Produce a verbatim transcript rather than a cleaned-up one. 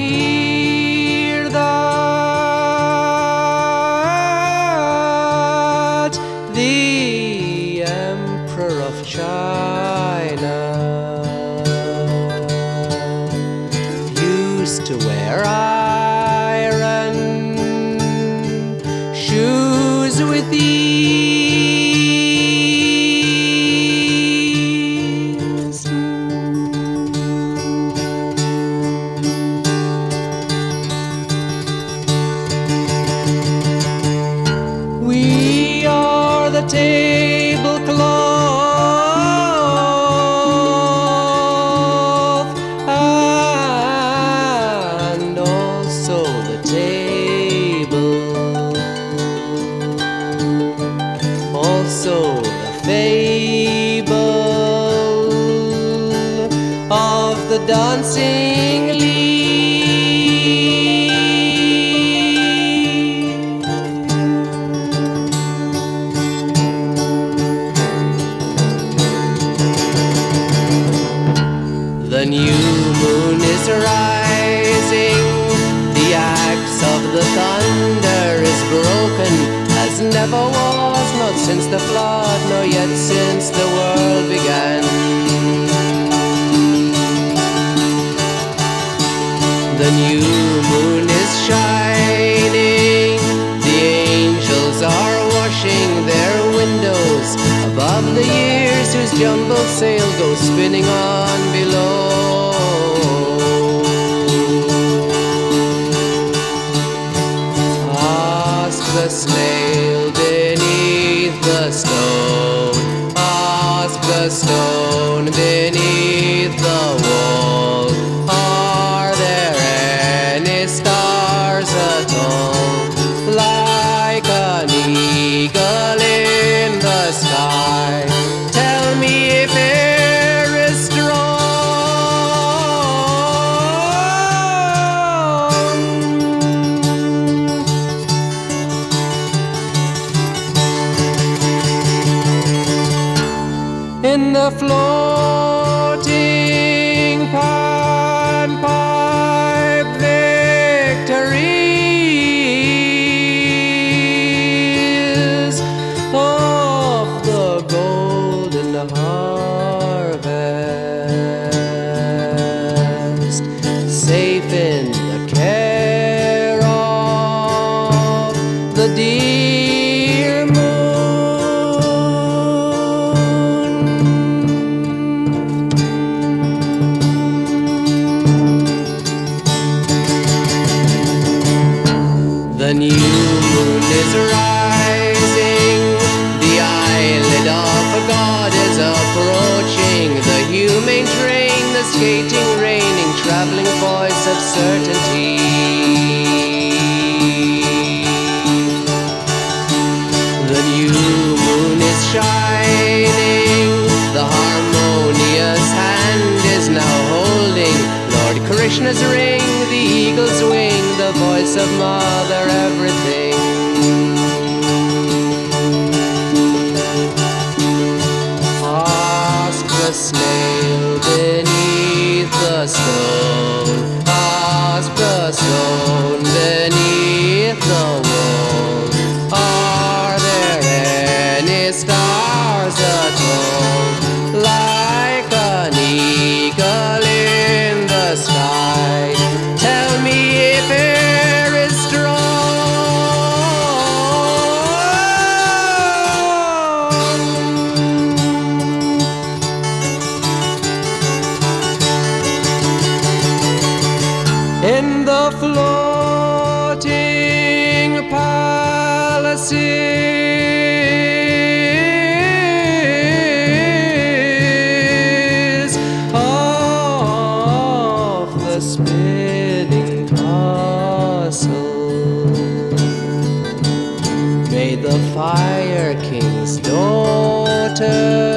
hear that the Emperor of China used to wear iron shoes with ease. We are the tablecloth and also the table, also the fable of the dancing leaf. The new moon is rising, the axe of the thunder is broken, as never was, not since the flood, nor yet since the world began. The new moon is shining, the angels are washing their windows above the years whose jumbled sail goes spinning on below. Ask the snail beneath the stone, ask the stone beneath the wall, are there any stars at all, like an eagle in the sky? Tell me if air is strong. In the floating panpipe victories of the golden harvest, safe in the care of the dear moon. The new moon is rising, the eyelid of a god is approaching, the humane train, the skating, raining, traveling voice of certainty. The new moon is shining, the harmonious hand is now holding Lord Krishna's ring, the eagle's wing, the voice of Mother Everything. Ask the snail beneath the stone, ask the stone beneath the wall, are there any stars at all, like an eagle in the sky? Tell me if air is strong. In the floating palaces of the spinning castle, may the Fire King's daughter